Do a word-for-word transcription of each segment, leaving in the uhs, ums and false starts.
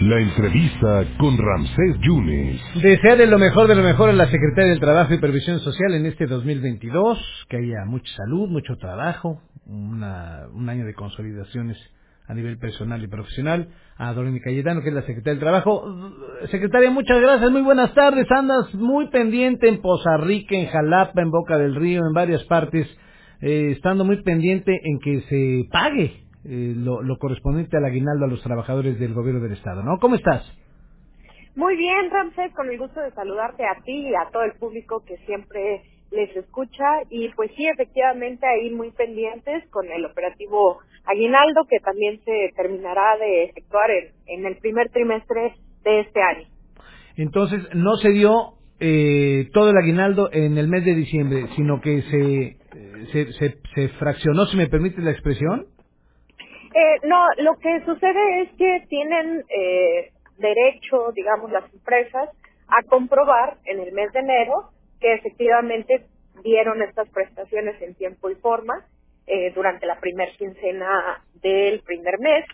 La entrevista con Ramsés Yunes. Desearle lo mejor de lo mejor a la Secretaria del Trabajo y Previsión Social en este dos mil veintidós, que haya mucha salud, mucho trabajo, una, un año de consolidaciones a nivel personal y profesional. A Doreen Cayetano, que es la Secretaria del Trabajo. Secretaria, muchas gracias, muy buenas tardes. Andas muy pendiente en Poza Rica, en Jalapa, en Boca del Río, en varias partes, eh, estando muy pendiente en que se pague eh, lo, lo correspondiente al aguinaldo a los trabajadores del gobierno del Estado, ¿no? ¿Cómo estás? Muy bien, Ramsés, con el gusto de saludarte a ti y a todo el público que siempre les escucha. Y pues sí, efectivamente, ahí muy pendientes con el operativo Aguinaldo, que también se terminará de efectuar en, en el primer trimestre de este año. Entonces, no se dio eh, todo el aguinaldo en el mes de diciembre, sino que se, eh, se, se, se fraccionó, si me permite la expresión. Eh, no, lo que sucede es que tienen eh, derecho, digamos, las empresas a comprobar en el mes de enero que efectivamente dieron estas prestaciones en tiempo y forma eh, durante la primer quincena del primer mes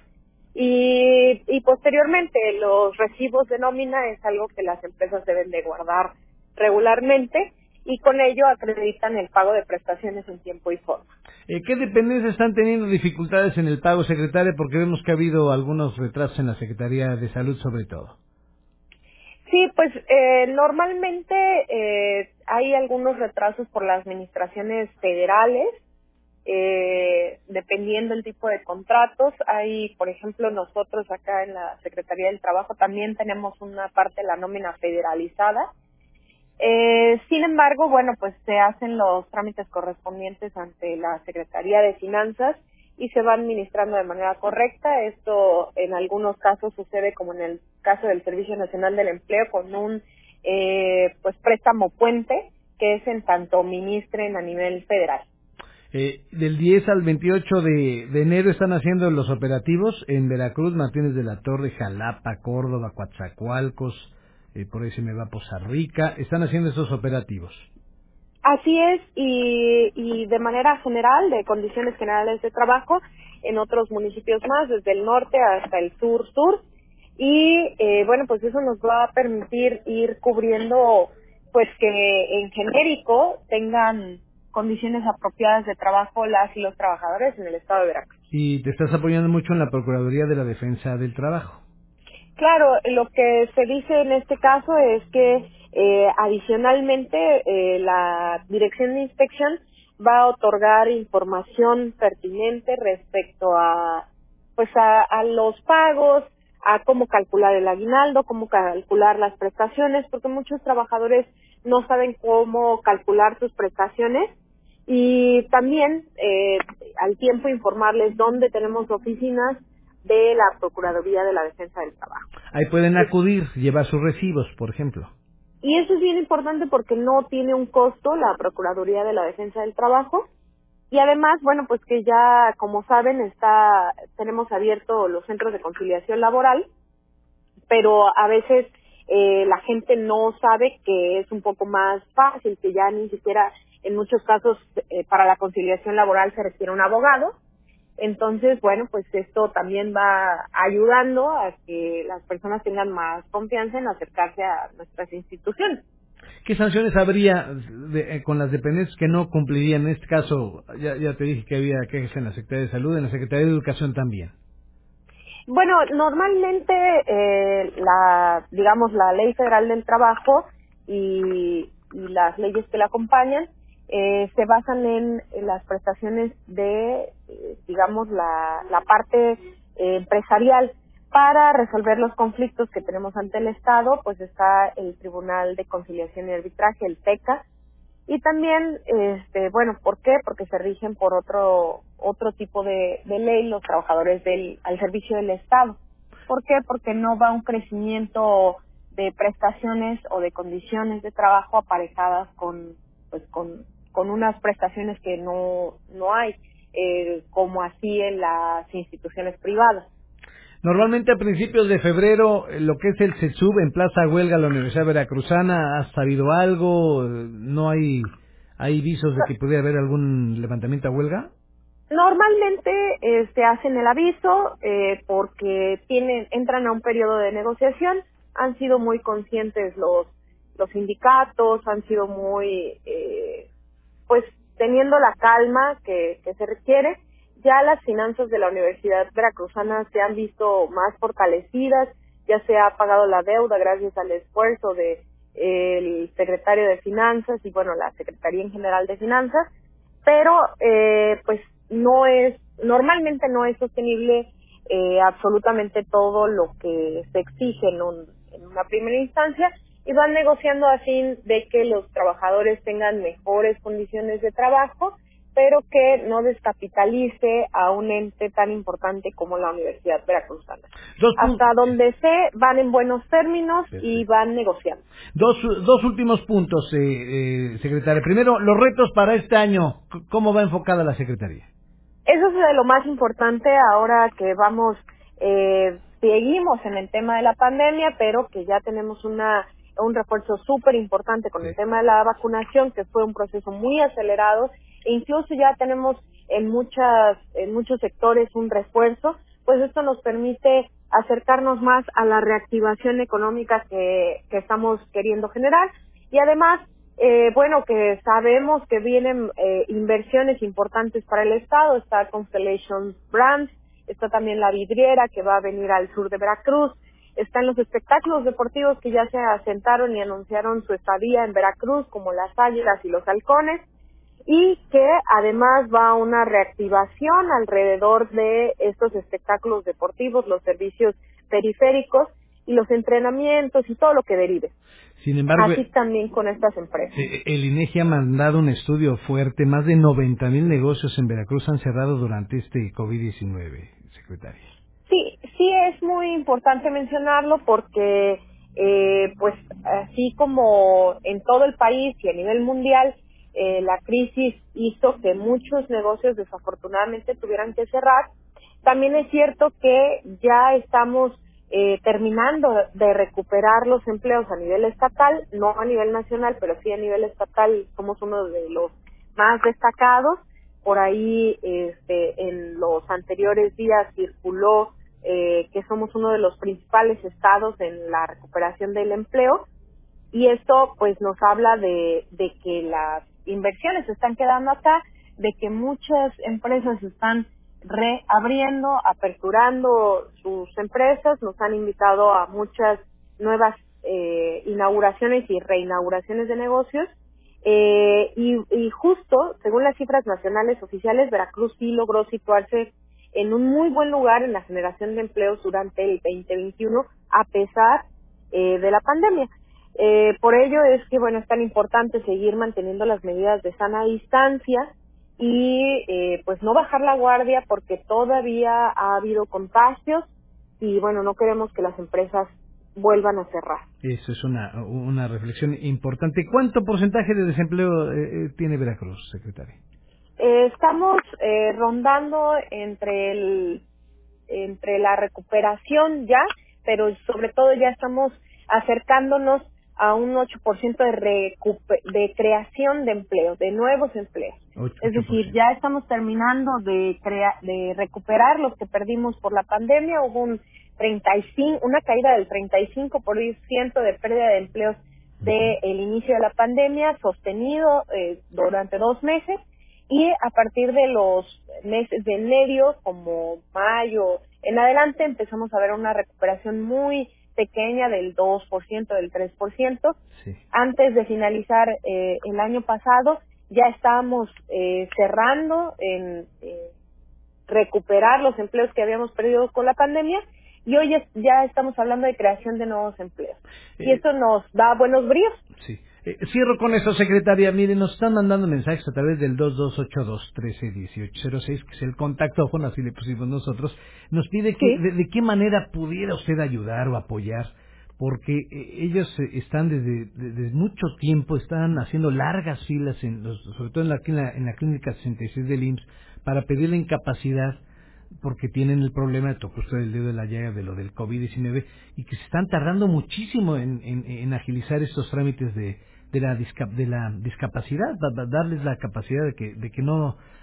y, y posteriormente los recibos de nómina es algo que las empresas deben de guardar regularmente y con ello acreditan el pago de prestaciones en tiempo y forma. Eh, ¿Qué dependencias están teniendo dificultades en el pago, secretaria? Porque vemos que ha habido algunos retrasos en la Secretaría de Salud, sobre todo. Sí, pues eh, normalmente eh, hay algunos retrasos por las administraciones federales, eh, dependiendo el tipo de contratos. Hay, por ejemplo, nosotros acá en la Secretaría del Trabajo también tenemos una parte de la nómina federalizada. Eh, sin embargo, bueno, pues se hacen los trámites correspondientes ante la Secretaría de Finanzas y se va administrando de manera correcta. Esto en algunos casos sucede como en el caso del Servicio Nacional del Empleo con un eh, pues préstamo puente que es en tanto ministren a nivel federal. Eh, del diez al veintiocho de, de enero están haciendo los operativos en Veracruz, Martínez de la Torre, Jalapa, Córdoba, Coatzacoalcos, eh, por ahí se me va Poza Rica, están haciendo esos operativos. Así es, y, y de manera general, de condiciones generales de trabajo, en otros municipios más, desde el norte hasta el sur-sur, y eh, bueno, pues eso nos va a permitir ir cubriendo, pues que en genérico tengan condiciones apropiadas de trabajo las y los trabajadores en el estado de Veracruz. Y te estás apoyando mucho en la Procuraduría de la Defensa del Trabajo. Claro, lo que se dice en este caso es que eh, adicionalmente eh, la Dirección de Inspección va a otorgar información pertinente respecto a pues a, a los pagos, a cómo calcular el aguinaldo, cómo calcular las prestaciones, porque muchos trabajadores no saben cómo calcular sus prestaciones y también eh, al tiempo informarles dónde tenemos oficinas de la Procuraduría de la Defensa del Trabajo. Ahí pueden Y, acudir, llevar sus recibos, por ejemplo. y eso es bien importante porque no tiene un costo la Procuraduría de la Defensa del Trabajo. Y además, bueno, pues que ya, como saben, está tenemos abiertos los centros de conciliación laboral, pero a veces eh, la gente no sabe que es un poco más fácil, que ya ni siquiera en muchos casos eh, para la conciliación laboral se requiere un abogado. Entonces, bueno, pues esto también va ayudando a que las personas tengan más confianza en acercarse a nuestras instituciones. ¿Qué sanciones habría de- eh, con las dependencias que no cumplirían? En este caso, ya, ya te dije que había quejas en la Secretaría de Salud, en la Secretaría de Educación también. Bueno, normalmente eh, la, digamos, la Ley Federal del Trabajo y, y las leyes que la acompañan eh, se basan en, en las prestaciones de, eh, digamos, la, la parte eh, empresarial. Para resolver los conflictos que tenemos ante el Estado, pues está el Tribunal de Conciliación y Arbitraje, el TECA, y también, este, bueno, ¿por qué? Porque se rigen por otro otro tipo de, de ley los trabajadores del al servicio del Estado. ¿Por qué? Porque no va un crecimiento de prestaciones o de condiciones de trabajo aparejadas con, pues, con, con unas prestaciones que no no hay, eh, como así en las instituciones privadas. Normalmente a principios de febrero, eh, lo que es el CESUB en Plaza Huelga, la Universidad Veracruzana, ¿has sabido algo? Eh, ¿No hay, hay visos de que pudiera haber algún levantamiento a huelga? Normalmente eh, se hacen el aviso eh, porque tienen entran a un periodo de negociación. Han sido muy conscientes los los sindicatos, han sido muy eh, pues teniendo la calma que, que se requiere. Ya las finanzas de la Universidad Veracruzana se han visto más fortalecidas, ya se ha pagado la deuda gracias al esfuerzo de eh, el secretario de Finanzas y bueno, la Secretaría en general de Finanzas, pero eh, pues no es, normalmente no es sostenible eh, absolutamente todo lo que se exige en, un, en una primera instancia y van negociando a fin de que los trabajadores tengan mejores condiciones de trabajo, pero que no descapitalice a un ente tan importante como la Universidad Veracruzana. Dos, pun- Hasta donde sé, van en buenos términos y Perfecto. van negociando. dos, dos últimos puntos, eh, eh, secretaria. Primero, los retos para este año. C- ¿Cómo va enfocada la secretaría? Eso es de lo más importante ahora que vamos, eh, seguimos en el tema de la pandemia, pero que ya tenemos una un refuerzo súper importante con Sí. el tema de la vacunación, que fue un proceso muy acelerado, e incluso ya tenemos en muchas en muchos sectores un refuerzo, pues esto nos permite acercarnos más a la reactivación económica que, que estamos queriendo generar y además eh, bueno, que sabemos que vienen eh, inversiones importantes para el Estado. Está Constellation Brands, está también la vidriera que va a venir al sur de Veracruz, están los espectáculos deportivos que ya se asentaron y anunciaron su estadía en Veracruz, como las Águilas y los Halcones, y que además va a una reactivación alrededor de estos espectáculos deportivos, los servicios periféricos y los entrenamientos y todo lo que derive. Sin embargo, Así eh, también con estas empresas. eh, el INEGI ha mandado un estudio fuerte. Más de noventa mil negocios en Veracruz han cerrado durante este COVID diecinueve, secretaria. Sí, sí es muy importante mencionarlo porque, eh, pues, así como en todo el país y a nivel mundial, eh, la crisis hizo que muchos negocios desafortunadamente tuvieran que cerrar. También es cierto que ya estamos eh, terminando de recuperar los empleos a nivel estatal, no a nivel nacional, pero sí a nivel estatal somos uno de los más destacados. Por ahí este, en los anteriores días circuló eh, que somos uno de los principales estados en la recuperación del empleo y esto pues nos habla de, de que las inversiones se están quedando acá, de que muchas empresas están reabriendo, aperturando sus empresas, nos han invitado a muchas nuevas eh, inauguraciones y reinauguraciones de negocios eh, y, y justo, según las cifras nacionales oficiales, Veracruz sí logró situarse en un muy buen lugar en la generación de empleos durante el veinte veintiuno a pesar eh, de la pandemia. Eh, por ello es que, bueno, es tan importante seguir manteniendo las medidas de sana distancia y, eh, pues, no bajar la guardia porque todavía ha habido contagios y, bueno, no queremos que las empresas vuelvan a cerrar. Eso es una, una reflexión importante. ¿Cuánto porcentaje de desempleo eh, eh, tiene Veracruz, secretaria? Eh, estamos eh, rondando entre el entre la recuperación ya, pero sobre todo ya estamos acercándonos a un ocho por ciento de, recupe- de creación de empleos, de nuevos empleos. Es ocho por decir, ciento. ya estamos terminando de crea- de recuperar los que perdimos por la pandemia. Hubo un treinta y cinco, una caída del treinta y cinco por ciento de pérdida de empleos del inicio de la pandemia, sostenido eh, durante dos meses y a partir de los meses de medio, como mayo en adelante, empezamos a ver una recuperación muy pequeña del dos por ciento, del tres por ciento. Sí. Antes de finalizar eh, el año pasado, ya estábamos eh, cerrando en eh, recuperar los empleos que habíamos perdido con la pandemia y hoy es- ya estamos hablando de creación de nuevos empleos. Y Eh, esto nos da buenos bríos. Sí. Eh, cierro con eso, secretaria. Mire, nos están mandando mensajes a través del dos dos ocho dos, uno tres uno ocho cero seis, que es el contacto, bueno, así le pusimos nosotros. Nos pide que, Sí. de, de qué manera pudiera usted ayudar o apoyar, porque eh, ellos eh, están desde, desde mucho tiempo, están haciendo largas filas, en los, sobre todo en la, en la, en la clínica sesenta y seis del I M S S, para pedir la incapacidad porque tienen el problema, tocó usted el dedo de la llaga de lo del COVID diecinueve y que se están tardando muchísimo en, en, en agilizar estos trámites de, de, la, disca, de la discapacidad, da- da- darles la capacidad de que, de que no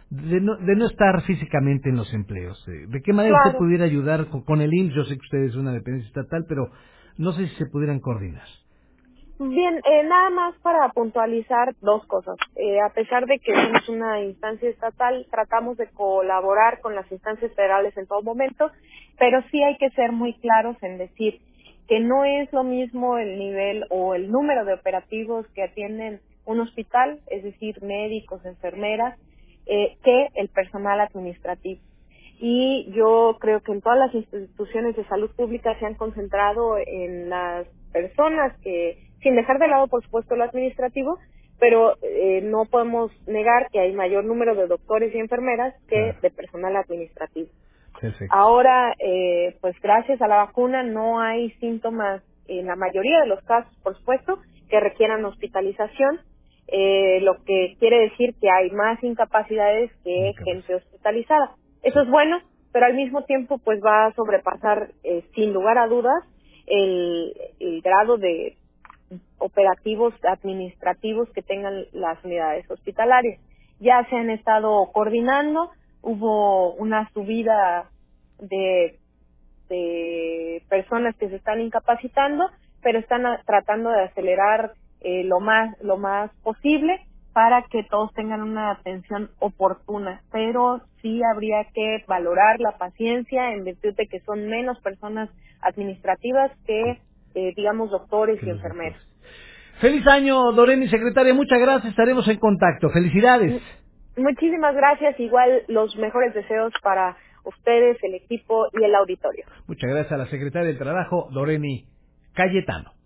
de no, de no estar físicamente en los empleos. Eh, ¿De qué manera usted Claro. pudiera ayudar con, con el I M S S? Yo sé que usted es una dependencia estatal, pero no sé si se pudieran coordinar. Bien, eh, nada más para puntualizar dos cosas. Eh, a pesar de que somos una instancia estatal, tratamos de colaborar con las instancias federales en todo momento, pero sí hay que ser muy claros en decir que no es lo mismo el nivel o el número de operativos que atienden un hospital, es decir, médicos, enfermeras, eh, que el personal administrativo. Y yo creo que en todas las instituciones de salud pública se han concentrado en las personas que, sin dejar de lado por supuesto lo administrativo, pero eh, no podemos negar que hay mayor número de doctores y enfermeras que Claro, de personal administrativo. perfecto. Ahora, eh, pues gracias a la vacuna no hay síntomas en la mayoría de los casos, por supuesto, que requieran hospitalización, eh, lo que quiere decir que hay más incapacidades que Incapaz. gente hospitalizada. Sí, Eso es bueno, pero al mismo tiempo pues va a sobrepasar eh, sin lugar a dudas el, el grado de operativos administrativos que tengan las unidades hospitalarias. Ya se han estado coordinando, hubo una subida de, de personas que se están incapacitando, pero están a- tratando de acelerar eh, lo más lo más posible para que todos tengan una atención oportuna, pero sí habría que valorar la paciencia en virtud de que son menos personas administrativas sí, que, eh, digamos, doctores que y los enfermeras. doctores. Feliz año, Doreni, secretaria. Muchas gracias. Estaremos en contacto. Felicidades. M- Muchísimas gracias, igual los mejores deseos para ustedes, el equipo y el auditorio. Muchas gracias a la secretaria del Trabajo, Doreni Cayetano.